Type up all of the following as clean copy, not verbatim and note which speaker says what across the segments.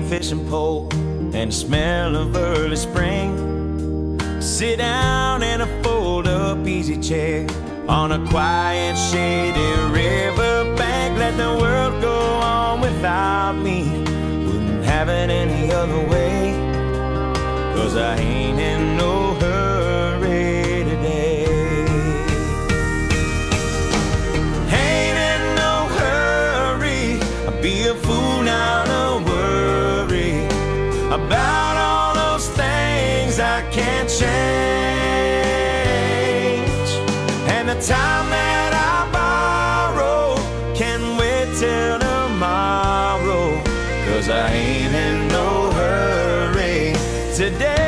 Speaker 1: fishing pole and the smell of early spring. Sit down in a fold-up easy chair on a quiet, shady riverbank. Let the world go on without me. Wouldn't have it any other way, 'cause I ain't in no hurry today. Ain't in no hurry. I'd be a fool now to worry about all those things I can't change. And the time that I borrow can wait till tomorrow, 'cause I ain't in no hurry today.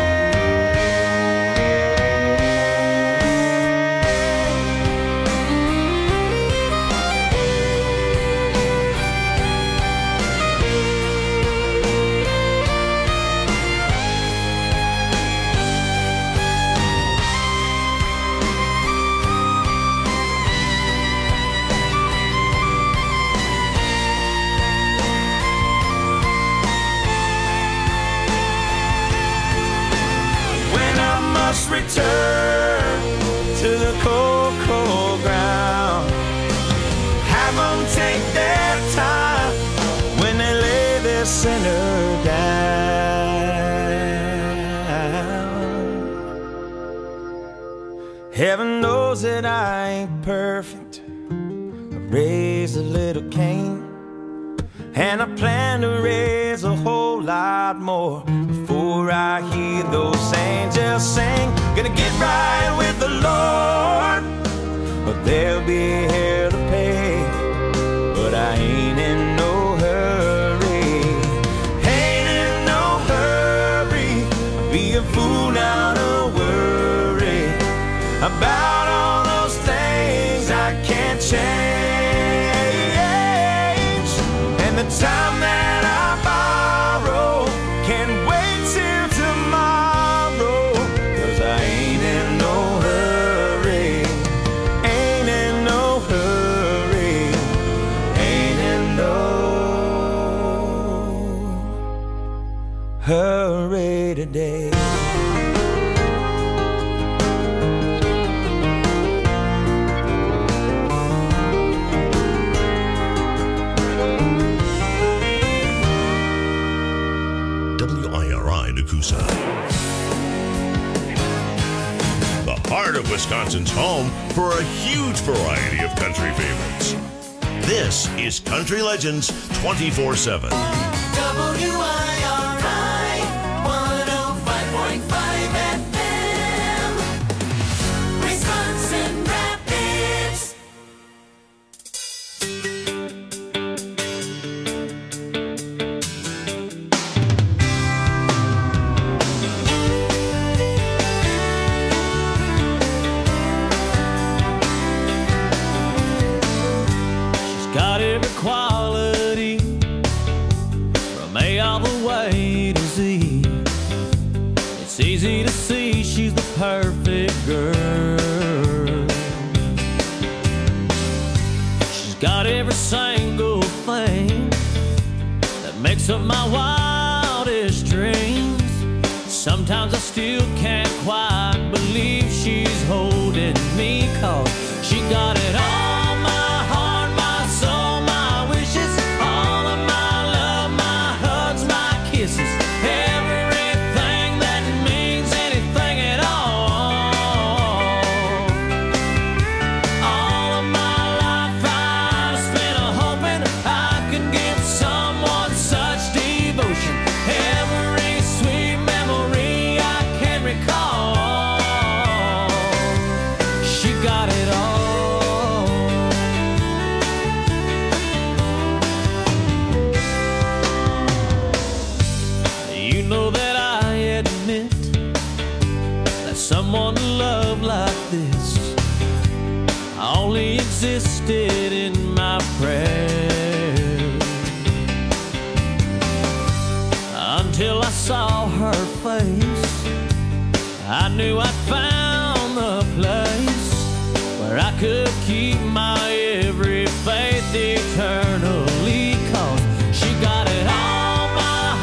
Speaker 1: Return to the cold, cold ground. Have them take their time when they lay their sinner down. Heaven knows that I ain't perfect. I raised a little Cain, and I plan to raise a whole lot more before I hear those angels sing. Gonna get right with the Lord, but there'll be hell to pay. But I ain't in no hurry. Ain't in no hurry. I'd be a fool now to worry about all those things I can't change. And the time that I borrow can wait till tomorrow, 'cause I ain't in no hurry. Ain't in no hurry. Ain't in no hurry today.
Speaker 2: The heart of Wisconsin's home for a huge variety of country favorites. This is Country Legends 24/7.
Speaker 3: WIRI 105.5 FM, Wisconsin Rapids.
Speaker 4: Got every quality from A all the way to Z. It's easy to see she's the perfect girl. She's got every single thing that makes up my wildest dreams. Sometimes I still can't quite believe she's holding me, 'cause she got it all. Someone to love like this only existed in my prayers, until I saw her face. I knew I'd found the place where I could keep my every faith eternally, 'cause she got it all, my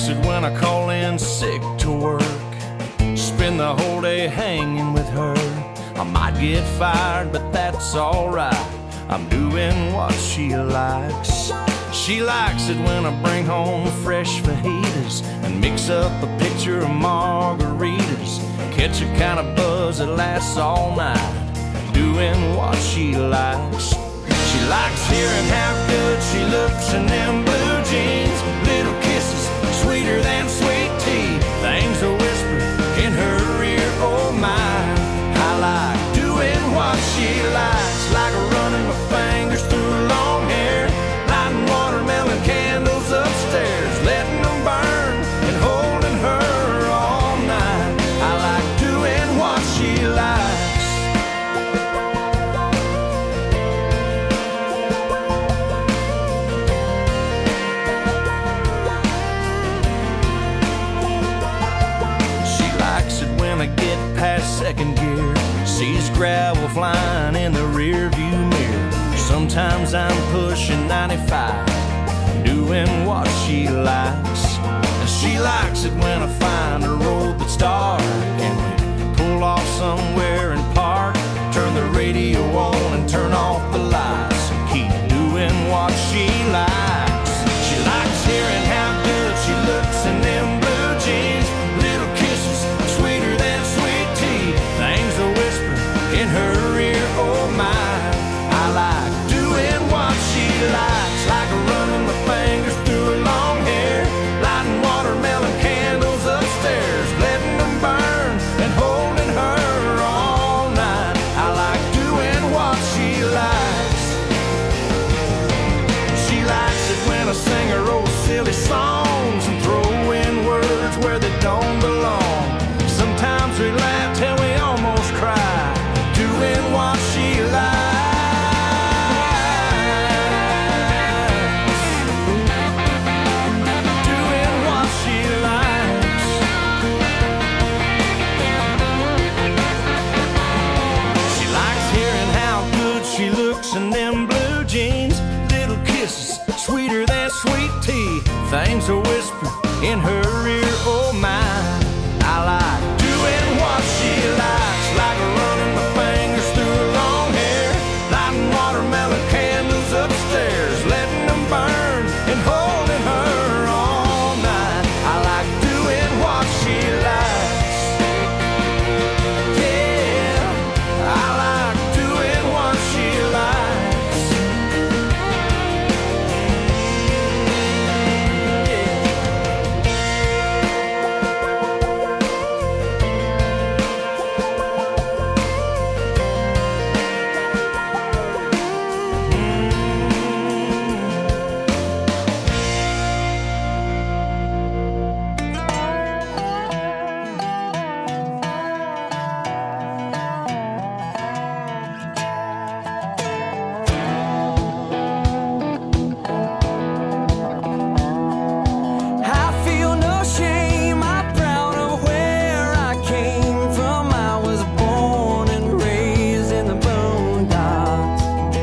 Speaker 1: likes it when I call in sick to work, spend the whole day hanging with her. I might get fired, but that's alright. I'm doing what she likes. She likes it when I bring home fresh fajitas and mix up a pitcher of margaritas. Catch a kind of buzz that lasts all night, doing what she likes. She likes hearing how good she looks in them blue jeans. Little kisses, sweeter than sweet tea. Things are whispered in her ear, oh my. I like doing what she likes, like running my fingers through long hair, lighting watermelon candles upstairs, letting them burn and holding her all night. I like doing what she likes. Past second gear, sees gravel flying in the rear view mirror. Sometimes I'm pushing 95, doing what she likes. And she likes it when I find a road that's dark and we pull off somewhere and park, turn the radio on and turn off the lights and keep doing what she likes. She likes hearing how good she looks in them blue jeans. Little kisses, sweeter than sweet tea. Things are whispered in her ear, oh my. I like doing what she likes, like running my fingers through her long hair, lighting watermelon candles upstairs, letting them burn and holding her all night. I like doing what she likes. She likes it when I sing her old silly songs and throw in words where they don't belong. Sometimes we laugh till we almost cry, doing what she likes. Doing what she likes. She likes hearing how good she looks in them blue jeans. Little kisses, sweeter than sweet tea. Things are whispered in her ear, oh my. I like doing what she likes, like running my fingers through her long hair, lighting watermelon candles upstairs, letting them burn and holding her all night. I like doing what she likes. Yeah, I like doing what she likes. I feel no shame, I'm proud of where I came from. I was born and raised in the boondocks.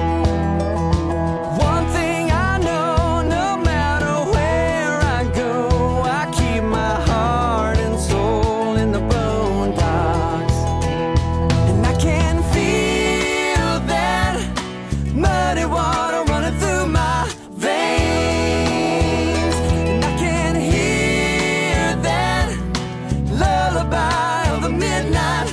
Speaker 1: One thing I know, no matter where I go, I keep my heart and soul in the boondocks. And I can feel that muddy water running through my veins. And I can hear that lullaby of the midnight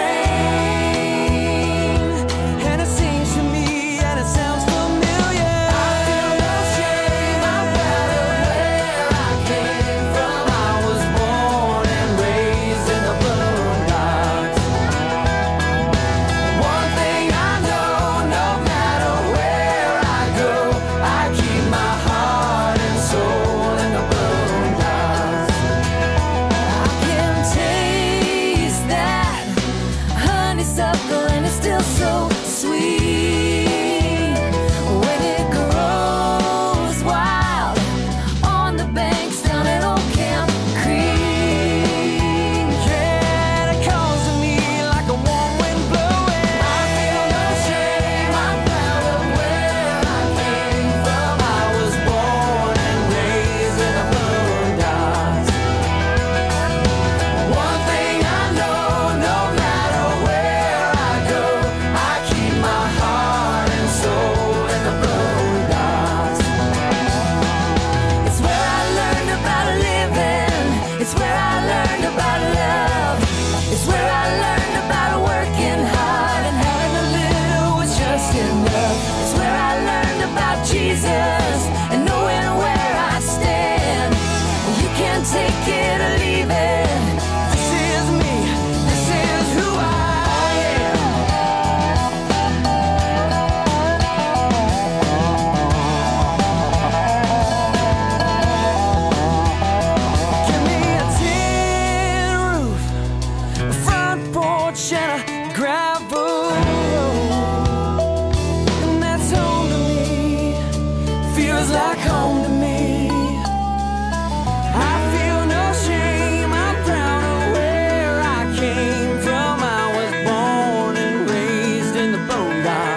Speaker 1: train. And it sings to me and it sounds familiar. I feel no shame, I'm proud of where I came from. I was born and raised in the boondocks. One thing I know, no matter where I go, I keep my heart and soul in the boondocks. I can taste that porch and a gravel road, and that's home to me. Feels like home to me. I feel no shame. I'm proud of where I came from. I was born and raised in the boondocks.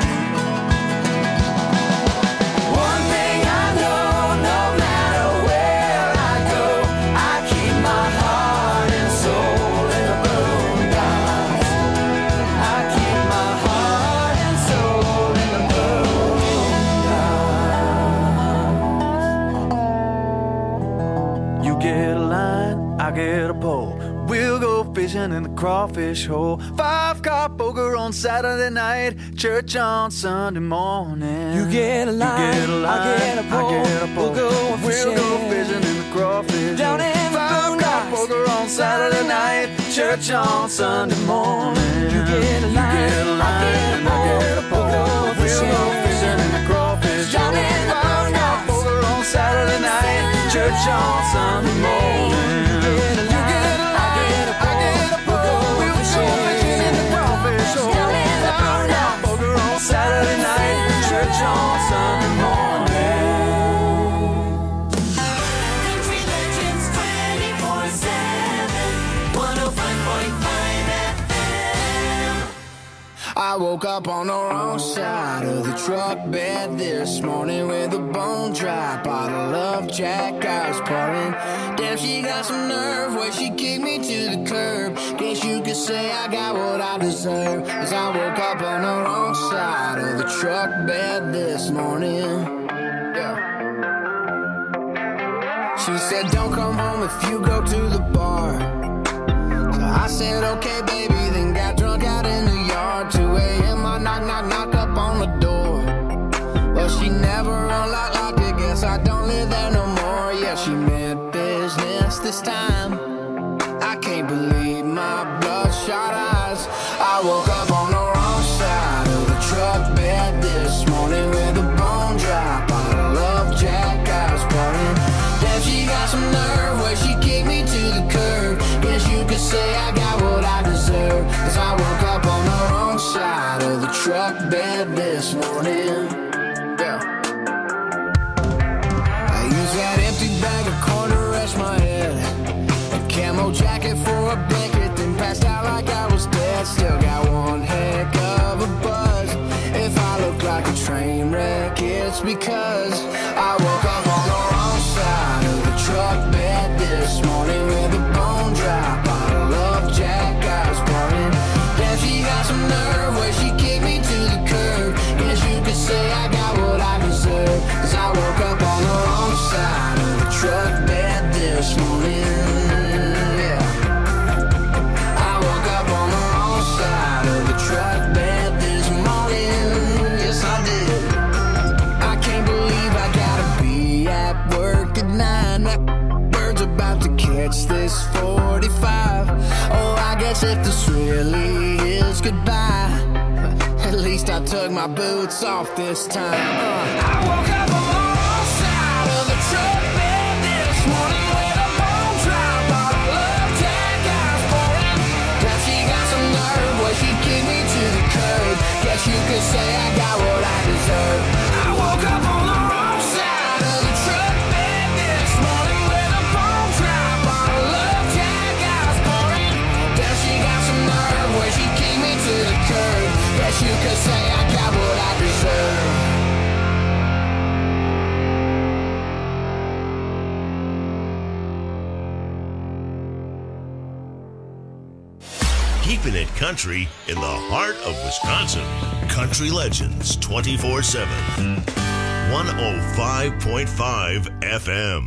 Speaker 1: One thing I know, no matter where I go, I keep my heart and soul in the boondocks. I keep my heart and soul in the boondocks. You get a line, I get a pole. We'll go fishing in the crawfish hole. 5-car poker on Saturday night, church on Sunday morning. You get a line, I get a pole. We'll go fishing in the crawfish down in the 5-car poker on Saturday night, church on Sunday morning. You get a line, I get a pole. We'll go fishing in the crawfish down in the 5-car poker on Saturday night, church on Sunday morning. Saturday night, church on Sunday morning.
Speaker 3: Country Legends 24/7, 105.5 FM.
Speaker 5: I woke up on the wrong side of the truck bed this morning with a bone dry bottle of Jack I was pouring. Damn, she got some nerve where she kicked me to the curb. Guess you could say I got what I deserve, 'cause I woke up on the wrong side of the truck bed this morning. Yeah. She said don't come home if you go to the bar. So I said okay baby, then got drunk out in the yard. 2 a.m. I knock up on the door. Well, she never unlocked it, guess I don't live there no more. Yeah, she meant business this time. I can't believe my bloodshot eyes. I woke up on the wrong side of the truck bed this morning with a bone dry bottle of Jack I was pouring. Damn, she got some nerve where she kicked me to the curb. Guess you could say I got what I deserve, 'cause I woke up on the wrong side of the truck bed this morning. Yeah. I used that empty bag of corn to rest my head, a camo jacket for a blanket, then passed out like I was dead. Still got one heck of a buzz. If I look like a train wreck, it's because I woke up on the wrong side of the truck bed this morning with a bone dry bottle of Jack I was pouring. Damn, she got some nerve where she kicked me to the curb. Guess you could say I got what I deserve, 'cause I woke up on the wrong side of the truck bed this morning. Yeah. I woke up on the wrong side of the truck bed this morning. Yes, I did. I can't believe I gotta be at work at 9. That bird's about to catch this 45. Oh, I guess if this really is goodbye, at least I took my boots off this time. I woke up on the wrong side of the truck bed this morning with a bone dry bottle of Jack I was pouring. Damn, she got some nerve where she kicked me to the curb. Guess you could say I got what I deserve. I woke up on the wrong side of the truck bed this morning with a bone dry bottle of Jack I was pouring. Damn, she got some nerve where she kicked me to the curb. Guess you could say I got what I deserve.
Speaker 2: Keeping it country in the heart of Wisconsin. Country Legends 24/7. 105.5 FM.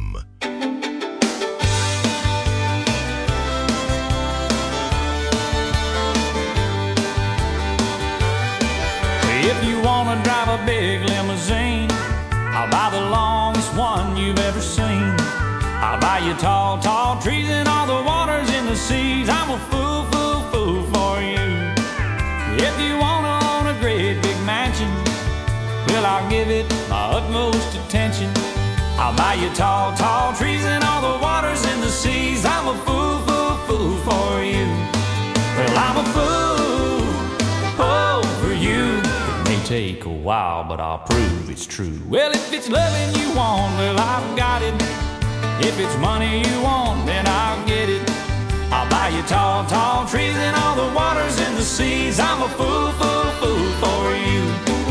Speaker 4: If you wanna drive a big limousine, I'll buy the longest one you've ever seen. I'll buy you tall, tall trees and all the waters in the seas. I'm a fool for you. If you wanna own a great big mansion, well, I'll give it my utmost attention. I'll buy you tall, tall trees and all the waters in the seas. I'm a fool for you. Well, I'm a fool, oh, for you. It may take a while, but I'll prove it's true. Well, if it's loving you want, well, I've got it. If it's money you want, then I'll get it. I'll buy you tall, tall trees and all the waters and the seas. I'm a fool, fool, fool for you.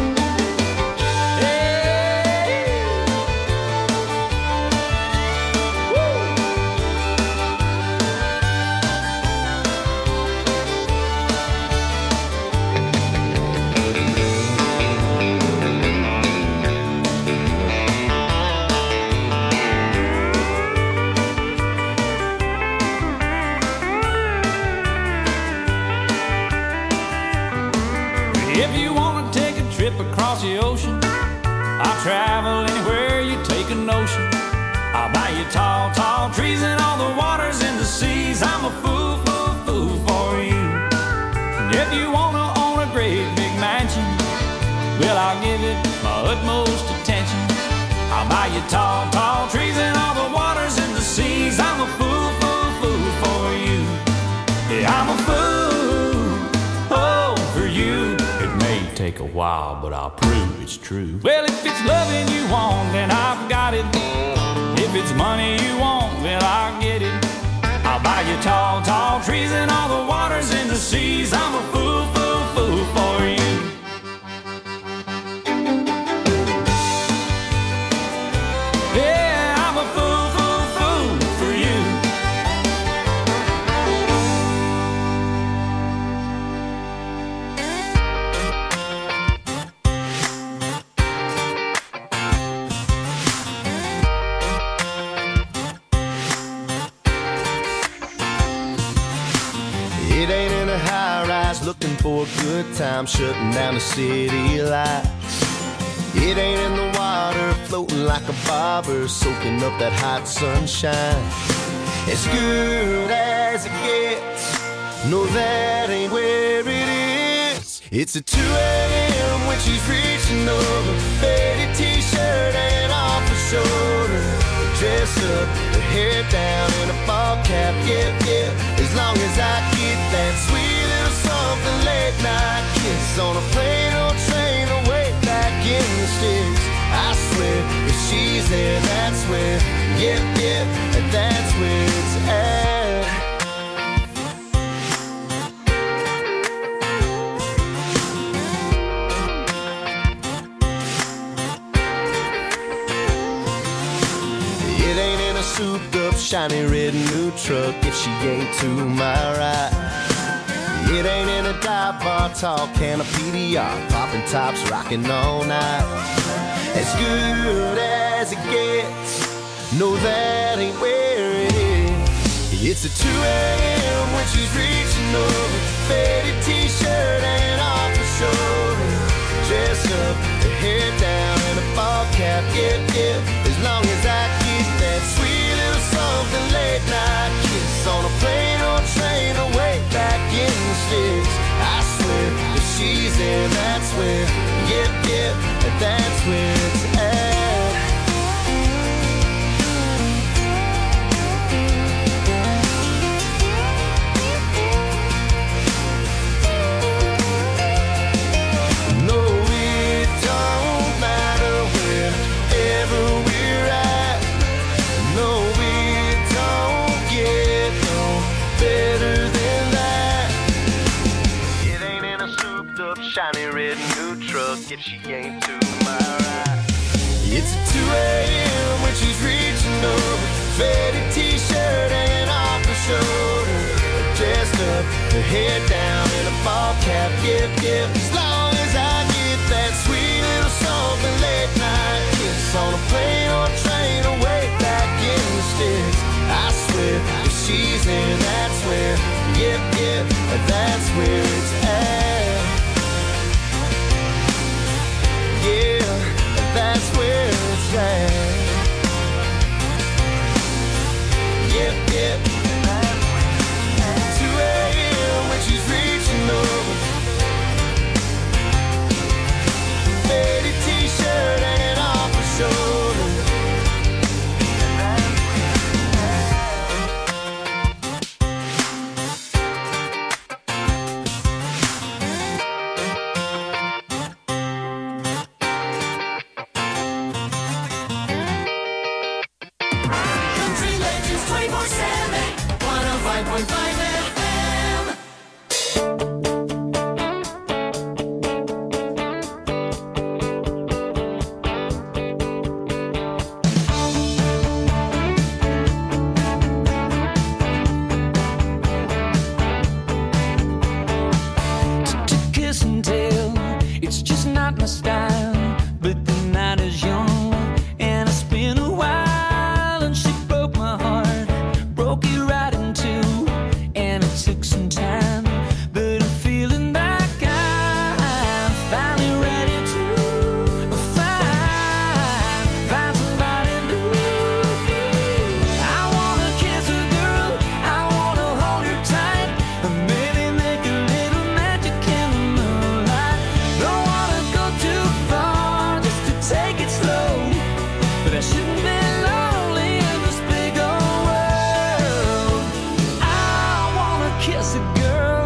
Speaker 4: Across the ocean, I'll travel anywhere you take a notion. I'll buy you tall, tall trees and all the waters and the seas. I'm a fool, fool, fool for you. And if you wanna own a great big mansion, well, I'll give it my utmost attention. I'll buy you tall, tall trees and all the waters and the seas. I'm a fool, fool, fool for you. Yeah, I'm a fool, oh, for you. Take a while, but I'll prove it's true. Well, if it's loving you want, then I've got it. If it's money you want, well, I'll get it. I'll buy you tall, tall trees and all the waters and the seas. I'm a fool, fool, fool for you. Yeah, I'm a fool, fool, fool for you.
Speaker 6: It ain't in a high-rise looking for a good time, shutting down the city lights. It ain't in the water floating like a bobber, soaking up that hot sunshine. As good as it gets, no, that ain't where it is. It's at 2 a.m. when she's reaching over, faded t-shirt and off her shoulder, dressed up, her hair down in a ball cap, yeah, yeah. As long as I get that sweet little something late night kiss on a plane or train away back in the sticks. I swear, if she's there, that's where, yeah, yeah, that's where it's at. Souped up, shiny red new truck if she ain't to my right. It ain't in a dive bar, tall can of PDR, popping tops, rocking all night. As good as it gets, no, that ain't where it is. It's at 2 a.m. when she's reaching over, faded t-shirt and off her shoulder, dressed up, her hair down and a ball cap, yeah, yeah. As long as I get that sweet something late night kiss on a plane or train away back in the sticks. I swear, if she's there, that's where, yep, yep, that's where it's at. No, it don't matter wherever we're at. No, better than that. It ain't in a souped up, shiny red new truck if she ain't to my right. It's at 2 a.m. when she's reaching over, faded t-shirt and off her shoulder, dressed up, her hair down in a ball cap, yep, yep. As long as I get that sweet little something late night kiss on a plane or train away back in the sticks. I swear, if she's there, that's where, yep, yep, that's where it's at. Yeah, that's where it's at. Yep, yep. 2 a.m. when she's reaching over, faded t-shirt hanging off her shoulder.
Speaker 5: kiss and tell. It's just not my style, but the night is young and it's been a while. And she broke my heart, broke it right in two, and it took some time, but I'm feeling like I'm finally ready to find somebody new. I wanna kiss a girl, I wanna hold her tight, and maybe make a little magic in the moonlight. Don't wanna go too far, just to take it slow, but I shouldn't be lonely in this big old world. I wanna kiss a girl.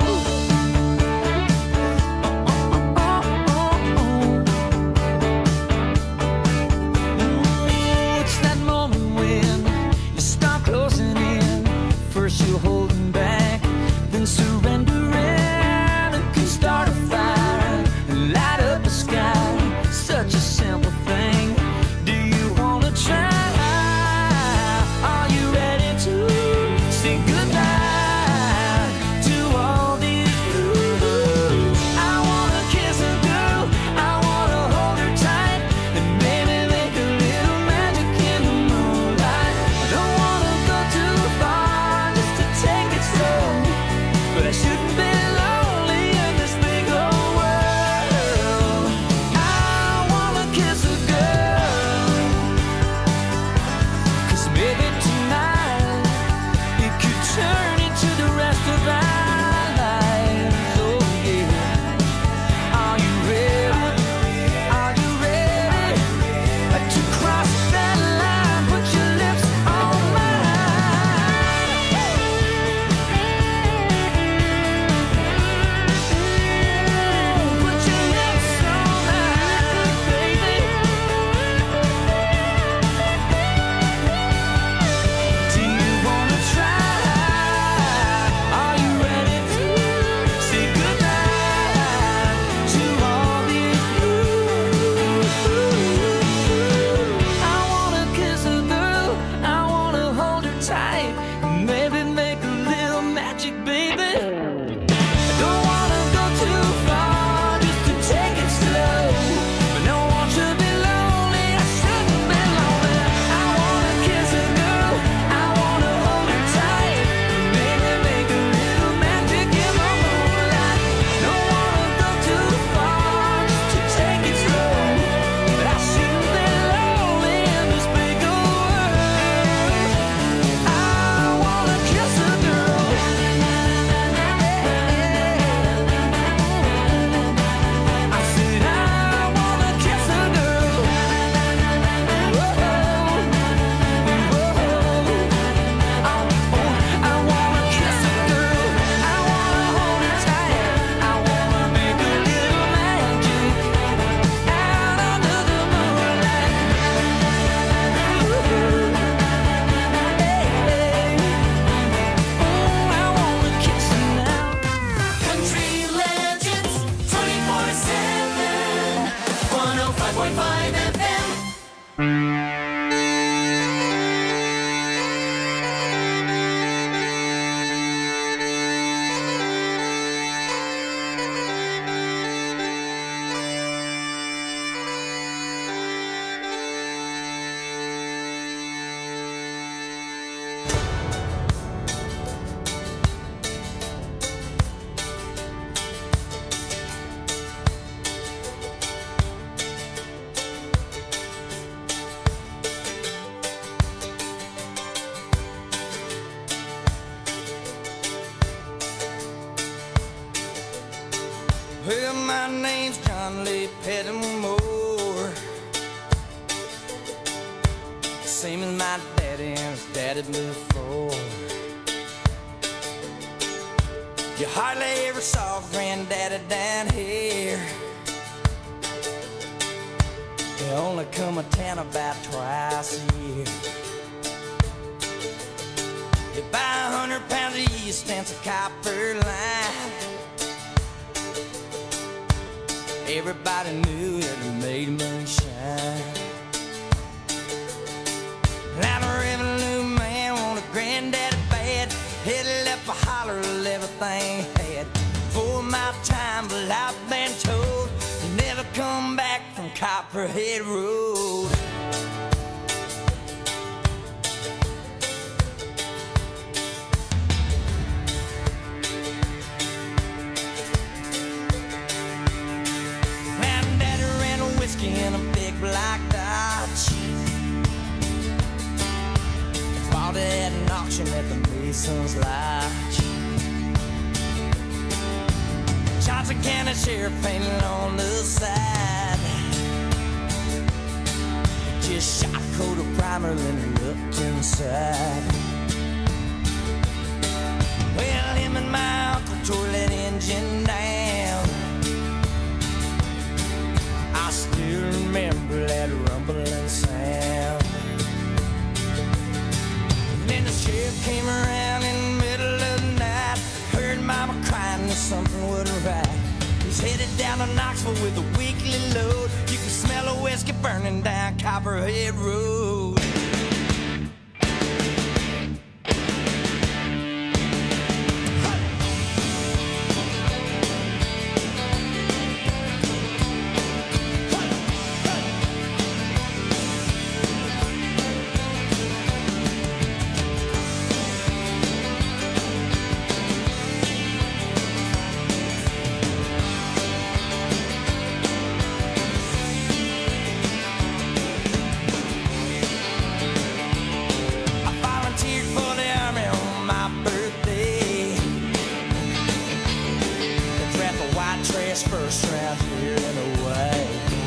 Speaker 5: It's that moment when you start closing in. First you're holding back, then surrendering. It can start a fire and light up the sky. Such a simple thing. Do you wanna try? Are you ready to say goodbye to all these blues? I wanna kiss a girl, I wanna hold her tight, and maybe make a little magic in the moonlight. I don't wanna go too far, just to take it slow, but I shouldn't be lonely in this big old world. I wanna kiss a girl, 'cause maybe tonight it could turn into the rest of our lives. Oh yeah. Are you ready? Are you ready to cross that line? Put your lips on mine. Put your lips on mine, baby. Do you wanna try? Are you ready to say goodbye to all these blues? I wanna kiss a girl, I wanna hold her tight, maybe make a little magic, baby. I don't wanna go too far, just to take it slow, but no one should be lonely, I shouldn't be lonely. I wanna kiss a girl, I wanna hold her tight, maybe make a little magic in the moonlight. Don't wanna go too far, just to take it slow, but I shouldn't be lonely in this big old world. I wanna kiss a girl. I said I wanna kiss a girl. I wanna kiss a girl. I wanna hold her tight. I wanna make a little magic out under the moonlight. I wanna kiss her now.
Speaker 3: Country Legends 24/7. 105.5 FM.
Speaker 1: Well, my name's John Lee Pettimore, same as my daddy and his daddy before. You hardly ever saw Granddaddy down here. He only come to town about twice a year. You buy 100 pounds of yeast and some copper line. Everybody knew that it made moonshine. Now the revenue man wanted Granddaddy bad. Headed up a holler of everything he had. For my time, but I've been Copperhead Road. And Daddy ran a whiskey in a big black Dodge. Bought it at an auction at the Mason's Lodge. Johnson County Sheriff painted on the side. Just shot a coat of primer, then he looked inside. Well, him and my uncle tore that engine down. I still remember that rumbling sound. And then the sheriff came around in the middle of the night. Heard Mama crying that something wasn't right. He's headed down to Knoxville with a weekly load. You can smell a whiskey burning down Copperhead Road. First round here and away.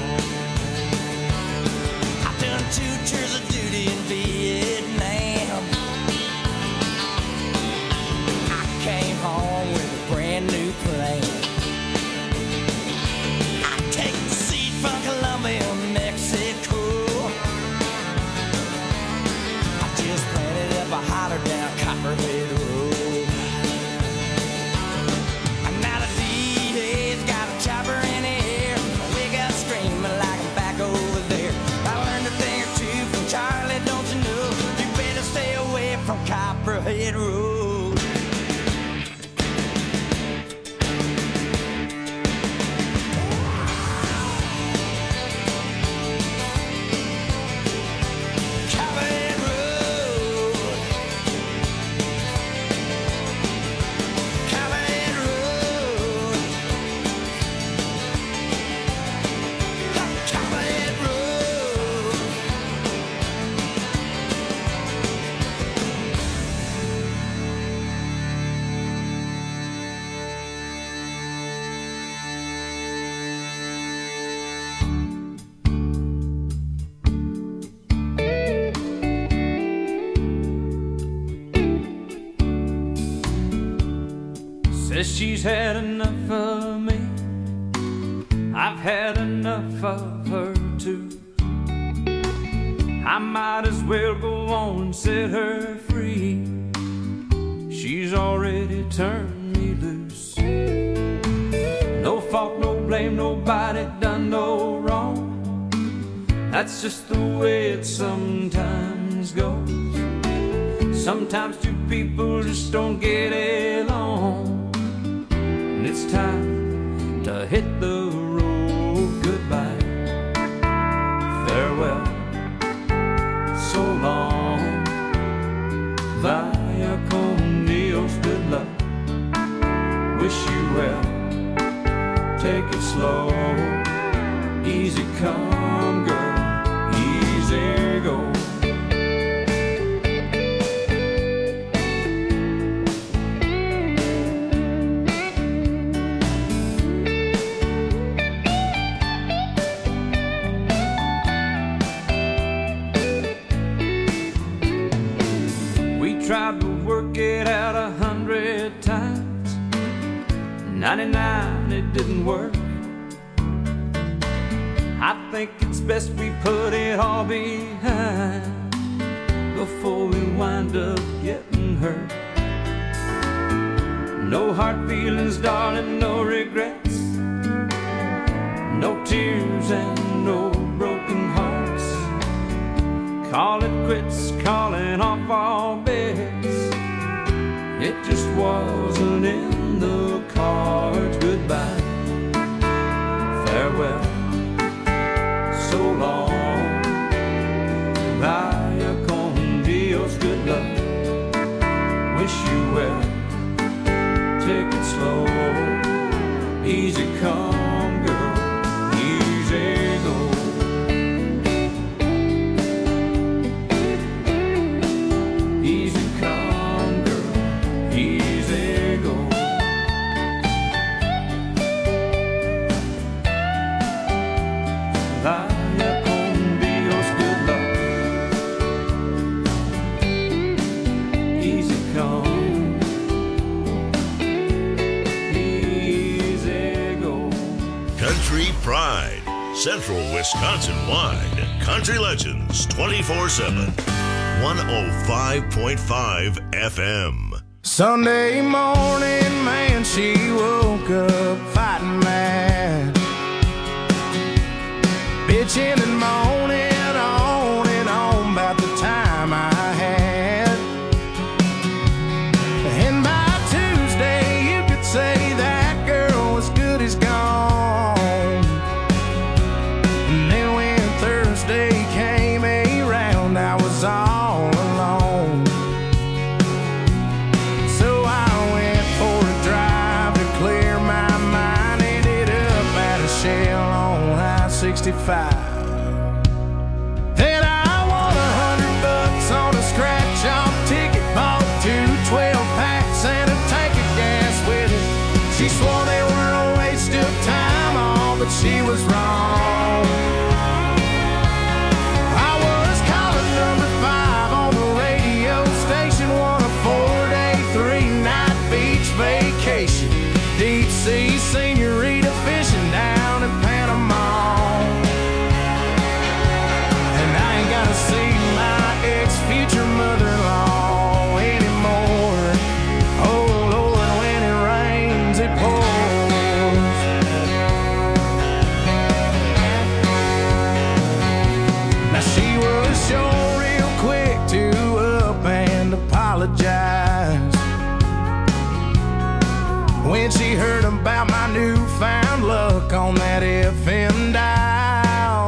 Speaker 1: I've done 2 tours of duty in Vietnam. I came home with a brand new plane. I take the seed from Colombia, Mexico. I just planted up a holler down Copperhead Road. Chopper in the air, we got screaming like I'm back over there. I learned a thing or two from Charlie, don't you know? You better stay away from Copperhead Road. Copperhead Road. Copperhead Road. Copperhead Road.
Speaker 7: Says she's had enough of me. I've had enough of her too. I might as well go on and set her free. She's already turned me loose. No fault, no blame, nobody done no wrong. That's just the way it sometimes goes. Sometimes 2 people just don't get along. And it's time to hit the road. Goodbye, farewell, so long. Vaya con Dios, good luck. Wish you well. Take it slow. Easy come, girl. Easy go. Tried to work it out 100 times. 99, it didn't work. I think it's best we put it all behind before we wind up getting hurt. No hard feelings, darling, no regrets. No tears and no broken hearts. Call it quits, calling off all bets. It just wasn't in the cards. Goodbye, farewell, so Easy come, girl, easy go. Easy come, girl, easy go. Vaya con Dios, good luck. Easy come, easy go.
Speaker 2: Country Pride, Central Wisconsin wide. Country Legends 24/7. 105.5 FM.
Speaker 1: Sunday morning, man, she woke up fighting mad, bitching and moaning on and on about the time I had. And by Tuesday, you could say that girl was good as gone. And then when Thursday came around, I was all alone. So I went for a drive to clear my mind. Ended up at a Shell on I-65. Then I won $100 on a scratch-off ticket, bought 2 12-packs and a tank of gas with it. She swore they were a waste of time, all but she was wrong. I was calling number 5 on the radio station, won a 4-day, 3-night beach vacation. Deep sea senorita fishing down in Panama. And I ain't gotta see my ex-future mother-in-law anymore. Oh Lord, when it rains, it pours. Now she was sure real quick to up and apologize when she heard about my newfound luck on that FM dial.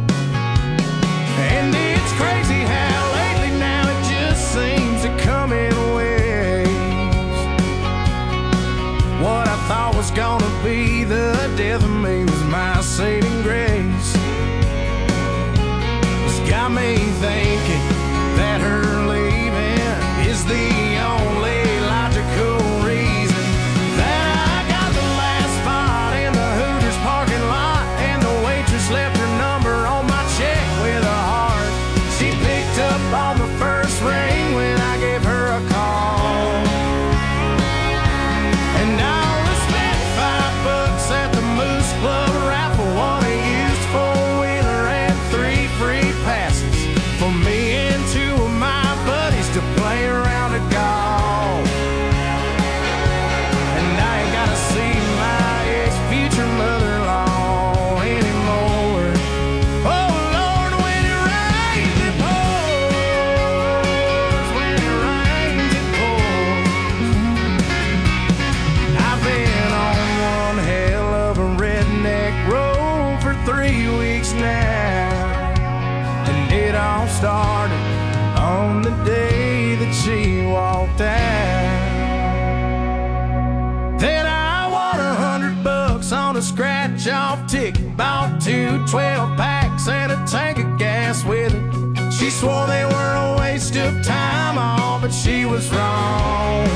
Speaker 1: And it's crazy how lately now it just seems to come in waves. What I thought was gonna be the death of me was my saving grace. It's got me thinking that her leaving is the only logical reason that I got the last spot in the Hooters parking lot, and the waitress left her number on my check with a heart. She picked up on the first ring when I gave her a call. And I only spent $5 at the Moose Club raffle, won a used 4-wheeler and 3 free passes for me and 2 of my buddies to play around a golf. And I ain't gotta see my ex-future mother-in-law anymore. Oh Lord, when it rains, it pours. When it rains, it pours. I've been on one hell of a redneck road for 3 weeks now. And it all started on the day that she walked out. Then I won $100 on a scratch-off ticket, bought 2 12-packs and a tank of gas with it. She swore they were a waste of time, all but she was wrong.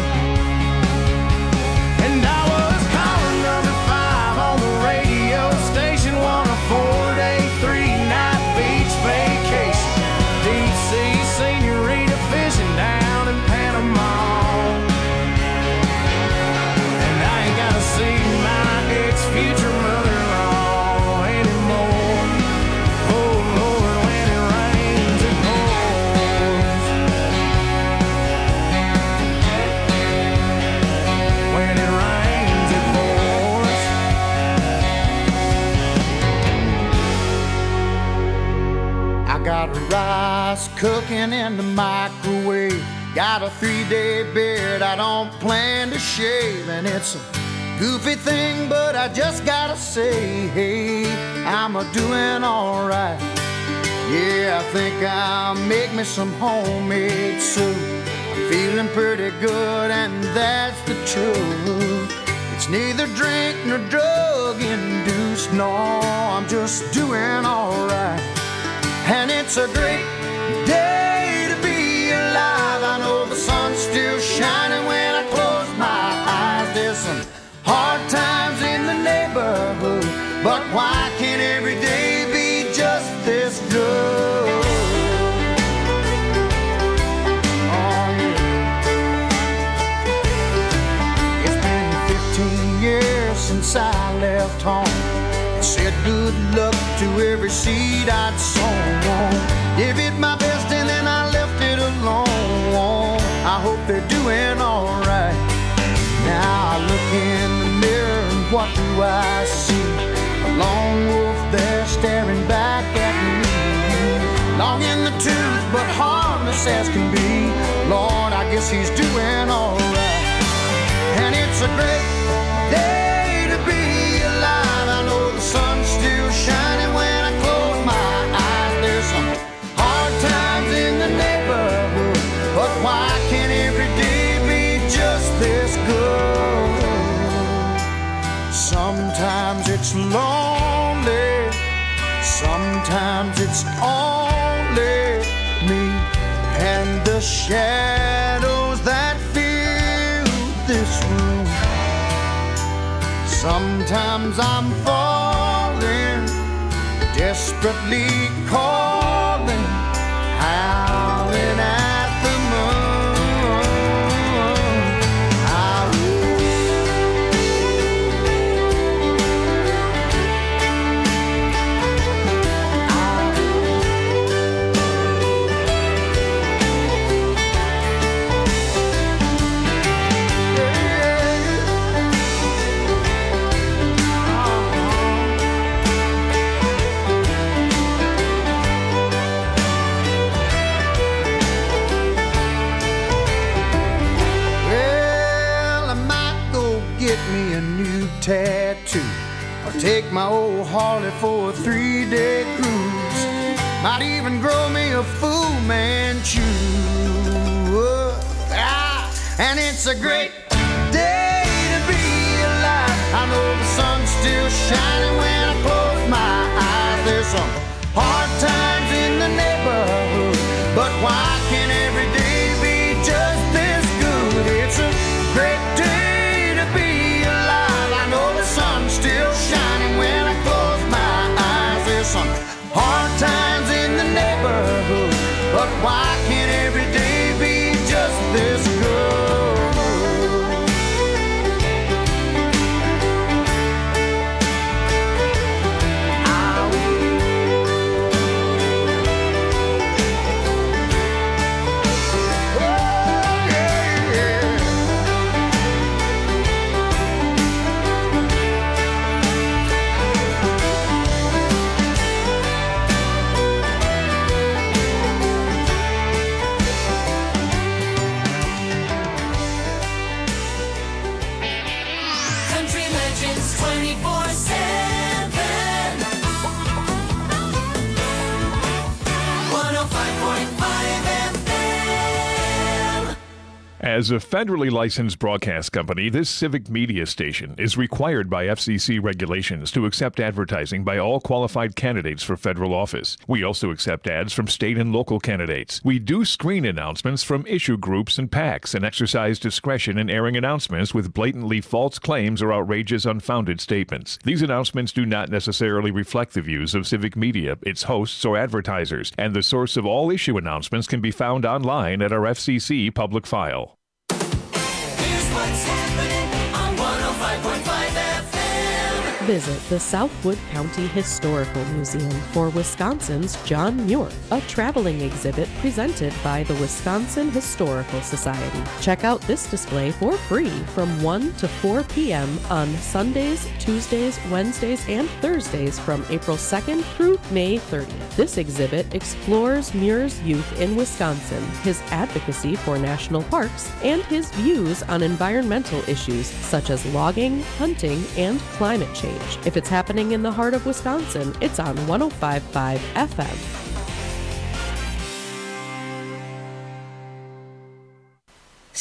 Speaker 1: And I was calling number 5 on the radio station, won a 4-day, 3-night beach vacation. Deep sea senorita fishing down in Panama. And I ain't gotta see my ex-future mother-in-law anymore. Oh Lord, when it rains, it pours. When it rains, it pours.
Speaker 8: I got rice cooking in the microwave. Got a 3-day beard I don't plan to shave. And it's a goofy thing, but I just gotta say, hey, I'm a doing alright. Yeah, I think I'll make me some homemade soup. I'm feeling pretty good, and that's the truth. It's neither drink nor drug, no, I'm just doing alright. And it's a great day to be alive. I know the sun's still shining when I close my eyes. There's some hard times in the neighborhood, but why can't every day be just this good? Oh, yeah. It's been 15 years since I left home. It said good luck to every seed I'd sown. Give it my best and then I left it alone. I hope they're doing alright. Now I look in the mirror and what do I see? A lone wolf there staring back at me. Long in the tooth but harmless as can be. Lord, I guess he's doing alright. And it's a great day to be alive. I know the sun's still shining when I close my eyes. There's some hard times in the neighborhood, but why can't every day be just this good? Sometimes it's lonely, sometimes it's only me and the shadows that fill this room. Sometimes I'm falling, desperately calling, howling at the tattoo, or take my old Harley for a 3-day cruise. Might even grow me a Fu Manchu. And it's a great day to be alive. I know the sun's still shining when I close my eyes. There's some hard times in the neighborhood, but why can't every day be just this good? It's a great day to be alive. I know the sun's still shining when I close my eyes. There's some hard times in the neighborhood, but why can't every day be just this good?
Speaker 9: As a federally licensed broadcast company, this civic media station is required by FCC regulations to accept advertising by all qualified candidates for federal office. We also accept ads from state and local candidates. We do screen announcements from issue groups and PACs and exercise discretion in airing announcements with blatantly false claims or outrageous, unfounded statements. These announcements do not necessarily reflect the views of civic media, its hosts, or advertisers, and the source of all issue announcements can be found online at our FCC public file.
Speaker 3: What's happening on 105.5 FM?
Speaker 10: Visit the Southwood County Historical Museum for Wisconsin's John Muir, a traveling exhibit presented by the Wisconsin Historical Society. Check out this display for free from 1 to 4 p.m. on Sundays, Tuesdays, Wednesdays, and Thursdays from April 2nd through May 30th. This exhibit explores Muir's youth in Wisconsin, his advocacy for national parks, and his views on environmental issues such as logging, hunting, and climate change. If it's happening in the heart of Wisconsin, it's on 105.5 FM.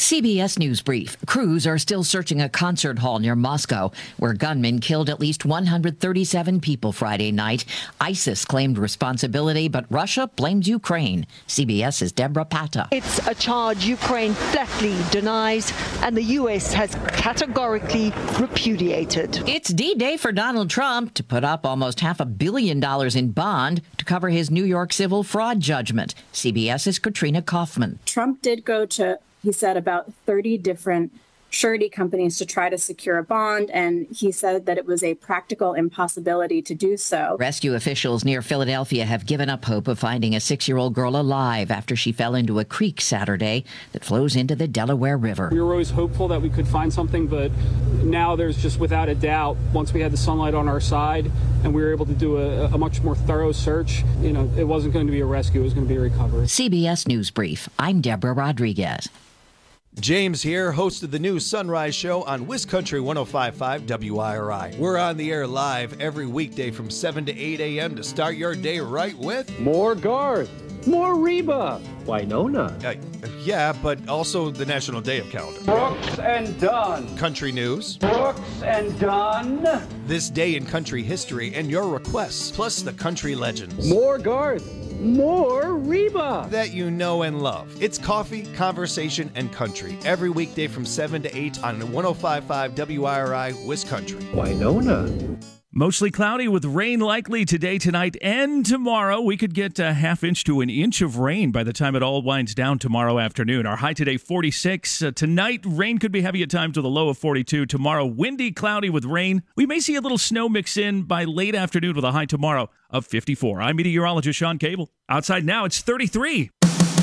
Speaker 11: CBS News Brief. Crews are still searching a concert hall near Moscow, where gunmen killed at least 137 people Friday night. ISIS claimed responsibility, but Russia blames Ukraine. CBS's Deborah Patta.
Speaker 12: It's a charge Ukraine flatly denies, and the U.S. has categorically repudiated.
Speaker 11: It's D-Day for Donald Trump to put up almost $500 million in bond to cover his New York civil fraud judgment. CBS's Katrina Kaufman.
Speaker 13: Trump did go to, he said, about 30 different surety companies to try to secure a bond, and he said that it was a practical impossibility to do so.
Speaker 11: Rescue officials near Philadelphia have given up hope of finding a 6-year-old girl alive after she fell into a creek Saturday that flows into the Delaware River.
Speaker 14: We were always hopeful that we could find something, but now there's just without a doubt, once we had the sunlight on our side and we were able to do a much more thorough search, it wasn't going to be a rescue, it was going to be a recovery.
Speaker 11: CBS News Brief. I'm Deborah Rodriguez.
Speaker 15: James here, host of the new Sunrise Show on WisCountry 105.5 WIRI. We're on the air live every weekday from 7 to 8 a.m. to start your day right with
Speaker 16: more Garth, more Reba, Winona.
Speaker 15: Yeah, but also the National Day of Calendar.
Speaker 16: Brooks and Dunn.
Speaker 15: Country news.
Speaker 16: Brooks and Dunn.
Speaker 15: This day in country history and your requests, plus the country legends.
Speaker 16: More Garth. More Reba
Speaker 15: that you know and love. It's coffee, conversation, and country every weekday from 7 to 8 on 105.5 WIRI WisCountry.
Speaker 16: Winona.
Speaker 17: Mostly cloudy with rain likely today, tonight, and tomorrow. We could get a half inch to an inch of rain by the time it all winds down tomorrow afternoon. Our high today, 46. Tonight, rain could be heavy at times with a low of 42. Tomorrow, windy, cloudy with rain. We may see a little snow mix in by late afternoon with a high tomorrow of 54. I'm meteorologist Sean Cable. Outside now, it's 33.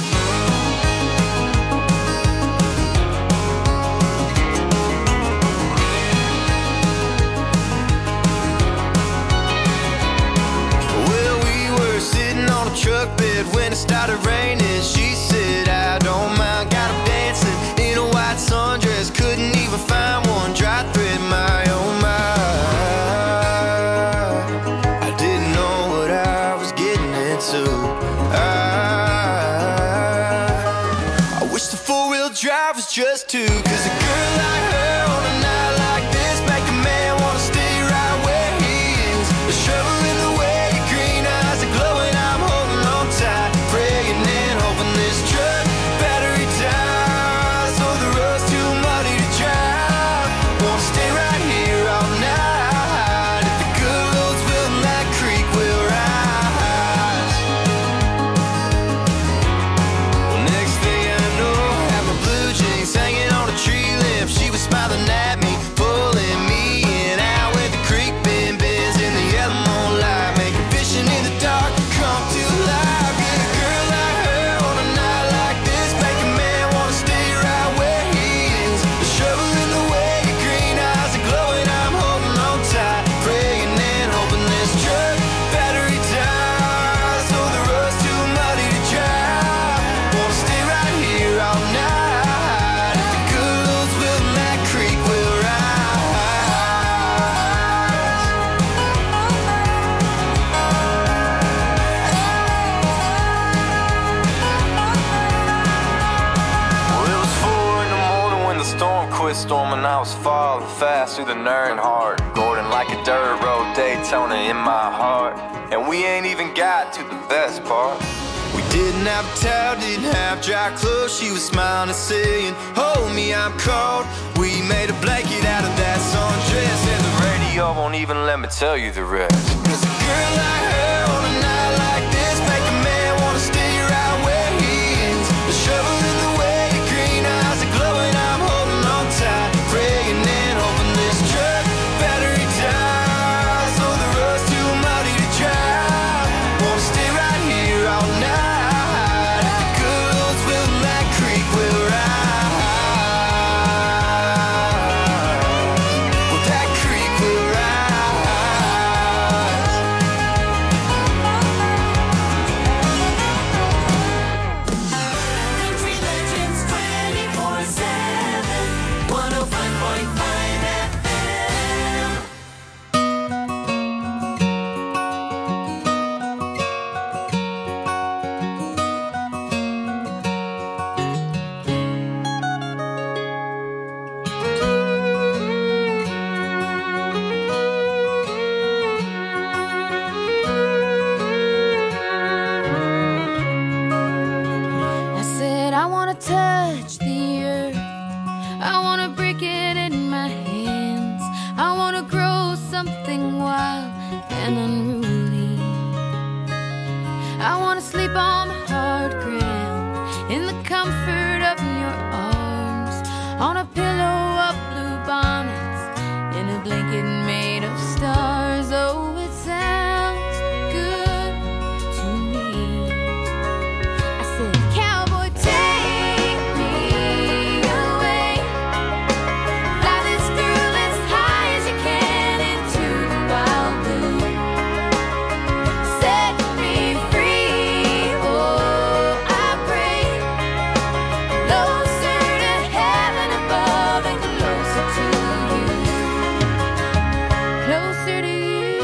Speaker 6: Truck bed when it started raining. She said, I don't mind. Got him dancing in a white sundress. Couldn't even find one dry thread. My oh my, I didn't know what I was getting into. I wish the four-wheel drive was just two. 'Cause a girl like her on a night like this make a man wanna stay right where he is. The shovel in the way, your green eyes are glowing. Praying and hoping this truck battery dies, so the road's too muddy to drive. Wanna stay right here all night. If the good roads will and that creek will rise. Well, next thing I know, I have my blue jeans hanging on a tree limb. She was smiling at me, pulling me in. Out where the creek bend bends in the yellow moonlight, making fishing in the dark come to life. Storming, I was falling fast through the Nern hard. Gordon like a dirt road, Daytona in my heart. And we ain't even got to the best part. We didn't have a towel, didn't have dry clothes. She was smiling and saying, hold me, I'm cold. We made a blanket out of that sundress, and the radio won't even let me tell you the rest. 'Cause a girl like her on a night like this make a man wanna stay right where he is. The shovel in the way, your green eyes are glowing. I'm holding on tight, praying and hoping this truck battery dies, so the road's too muddy to drive. Wanna stay right here all night. If the good roads will and that creek will rise. Well, that creek will rise.
Speaker 18: wild and unruly. I wanna sleep on the hard ground in the comfort of your arms, on a pillow of blue bonnets, in a blanket made of stars. Oh, it sounds good to me. I said, cowboy, take me away. Fly this girl as high as you can into the wild blue. Set me free, oh, I pray. Closer to heaven above and closer to you. Closer to you.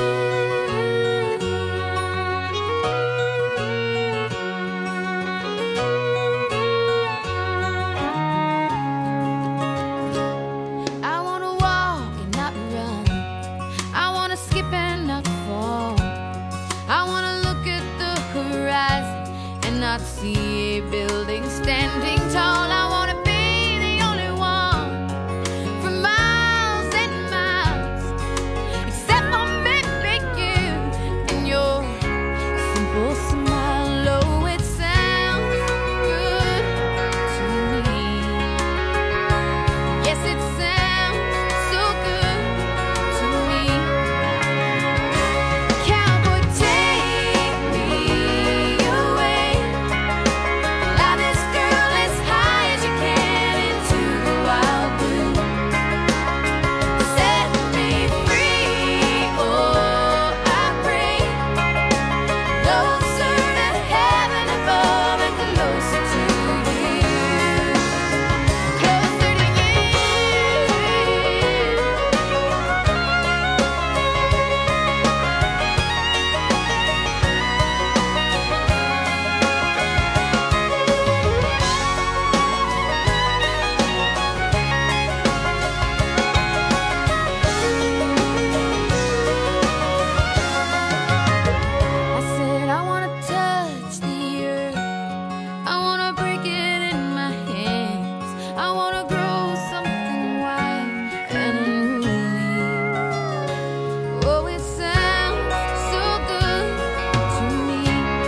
Speaker 18: I wanna walk and not run. I wanna skip and not fall. I wanna look at the horizon and not see a building standing tall. I wanna be the only one for miles and miles, except for maybe you and your simple smile. Oh, it sounds good to me. Yes, it sounds so good to me. Cowboy, take me away. Fly this girl as high as you can into the wild blue. Set me free, oh, I pray. Closer to heaven above and closer to you. Closer to you. I said I wanna touch the earth. I wanna break it in my hands. I wanna grow something wild and unruly. Oh, it sounds so good to me.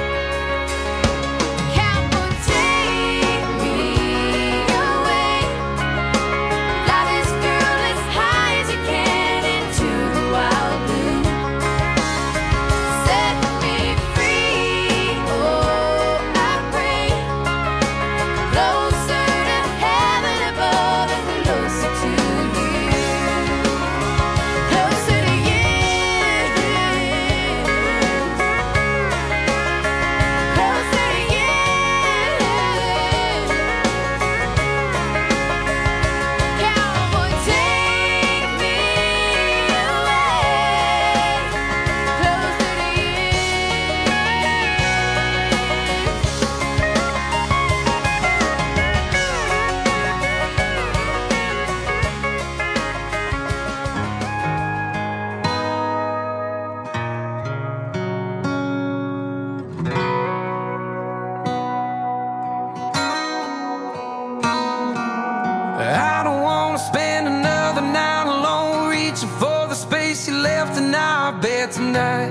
Speaker 18: Cowboy, take me away. Fly this girl as high as you can into the wild blue. Set me free, oh, I pray. Closer to heaven above and closer to you. Closer to you. Closer to you. Cowboy, take me away. Closer to you.
Speaker 3: I don't wanna spend another night alone, reaching for the space you left in our bed tonight.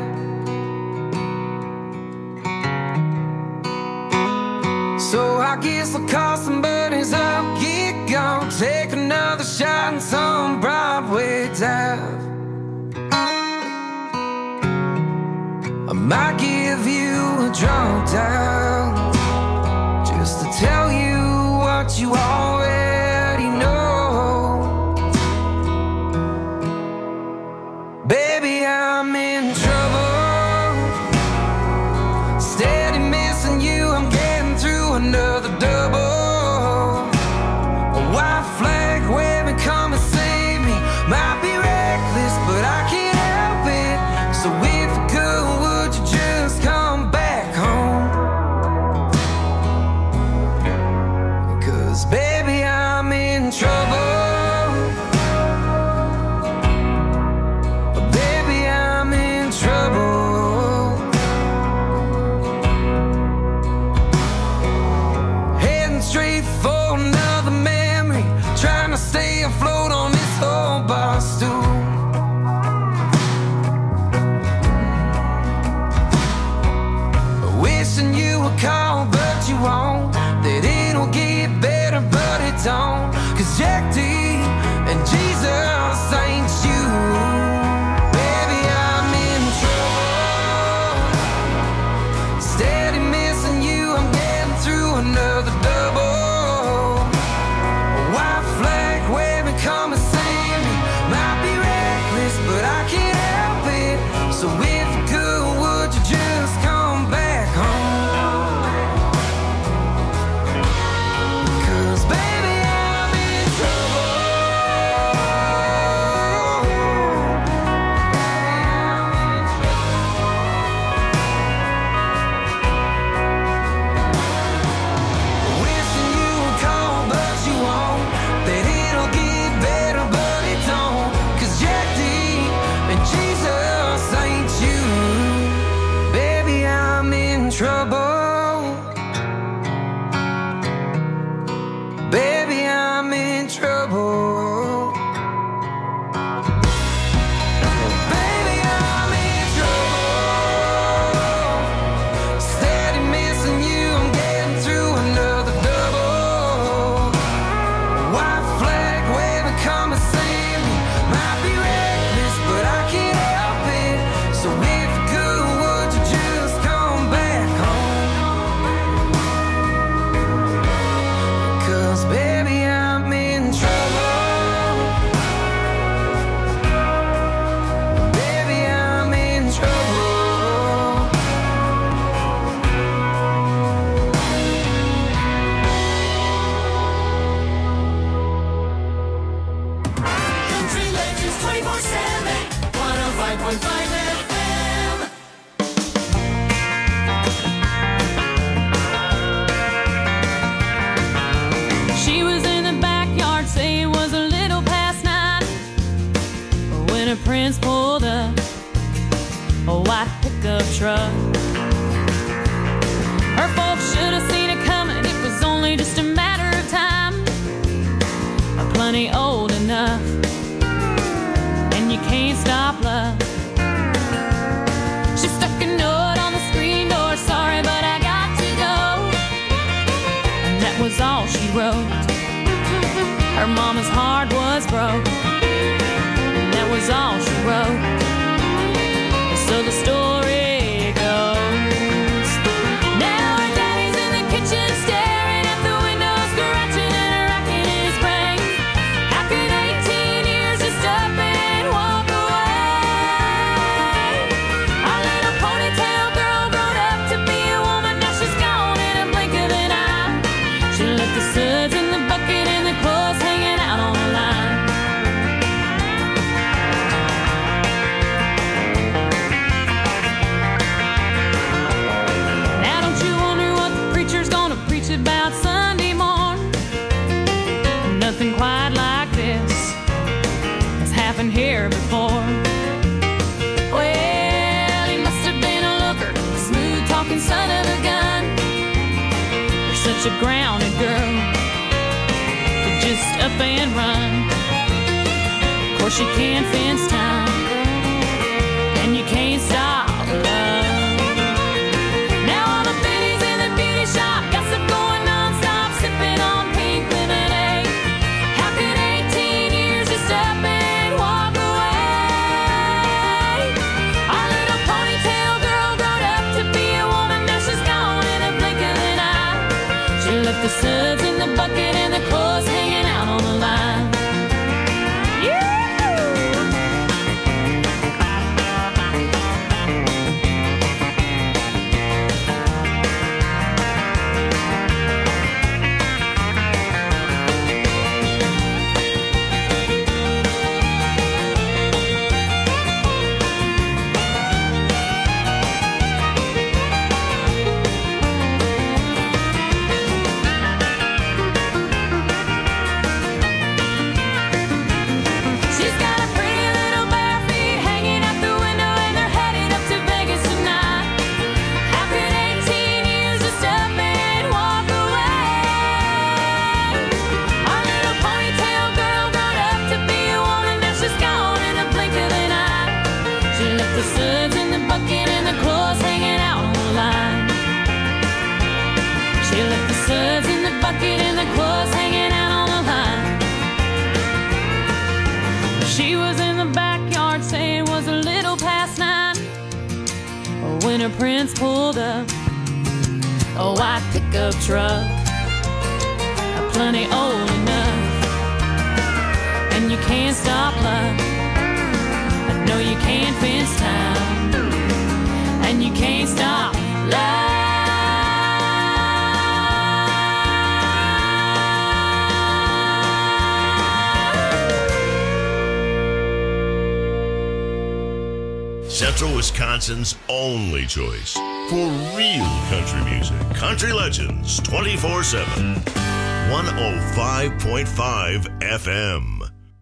Speaker 3: So I guess I'll call some buddies up, get gone, take another shot in some Broadway dive. I might give you a drunk dial just to tell you what you already know. Baby, I'm in trouble, steady missing you. I'm getting through another double. A white flag waving, come and save me. Might be reckless, but I can't help it. So if you could, would you just come back home?
Speaker 18: a white pickup truck. Her folks should have seen it coming, it was only just a matter of time. Plenty old enough, and you can't stop love. She stuck a note on the screen door, sorry but I got to go. And that was all she wrote. Her mama's heart was broke, and that was all she wrote. So the story goes, now her daddy's in the kitchen staring at the window, scratching and racking his brain. How could 18 years just up and walk away? Our little ponytail girl grown up to be a woman, now she's gone in a blink of an eye. She left the suds in the bucket and the clothes hanging out on the line. Now don't you wonder what the preacher's gonna preach about Sunday morn? Nothing quite like this has happened here before. Well, he must have been a looker, a smooth-talking son of a gun. You're such a grounded girl to just up and run. Of course you can't fence time, and you can't stop love. Now all the biddies in the beauty shop gossip going non-stop, sipping on pink lemonade. How could 18 years just up and walk away? Our little ponytail girl grown up to be a woman, now she's gone in a blink of an eye. She left the suds in the bucket and the clothes hanging out on the line. She's got a pretty little bare feet hanging out the window, and they're headed up to Vegas tonight. How could 18 years just up and walk away? Our little ponytail girl grown up to be a woman, now she's gone in a blink of an eye. She left the suds in the bucket and the clothes hanging out on the line. She left the suds in the bucket and the clothes hanging out on the line. She was in the backyard saying it was a little past 9 when her prince pulled up, a white pickup truck, plenty old enough, and you can't stop love. No, you can't fence time, and you can't stop love.
Speaker 2: Central Wisconsin's only choice for real country music. Country Legends 24/7. 105.5 FM.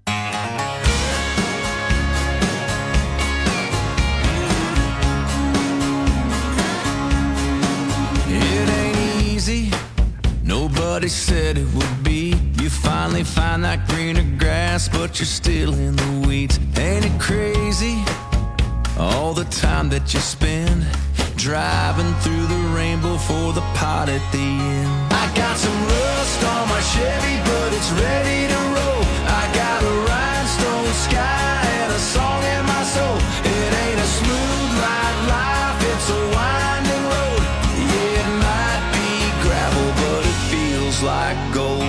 Speaker 3: It ain't easy, nobody said it would be. You finally find that greener grass, but you're still in the weeds. Ain't it crazy, all the time that you spend driving through the rainbow for the pot at the end? I got some rust on my Chevy, but it's ready to roll. I got a rhinestone sky and a song in my soul. It ain't a smooth ride life, it's a winding road. Yeah, it might be gravel, but it feels like gold.